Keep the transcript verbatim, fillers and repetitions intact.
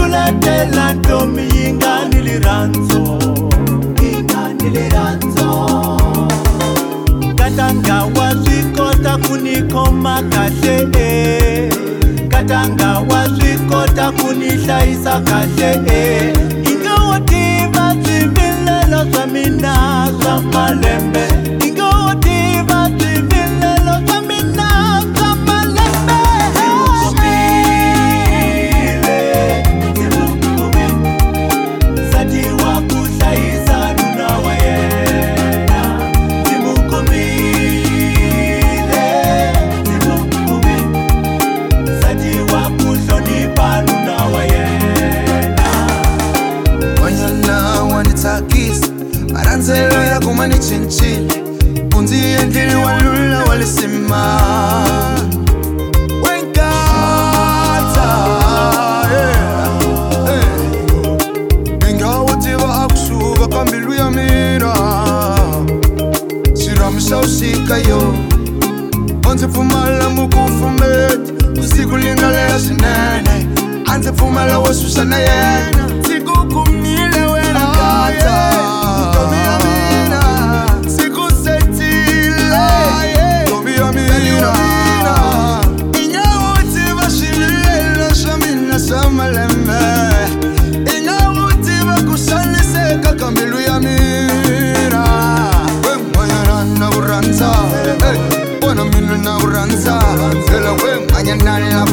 kuletela ntombi ingani liranzo, ingani liranzo. Katanga wazikota kunikoma kahle, katanga wazikota kunihlayisa kahle. Ingawativa zivilelo za mina za malembe, ingawativa zivilelo za mina za malembe. Aranzelo ya kumani chinchini Unzi endili walula walisima Wenkata Ingawativa akusuga kambilu ya mina Siramisha usika yo Anze fumala mukufumeti Usiku lingalea sinene Anze fumala wasusana yena Siku kumile wena kata Ela we mañana la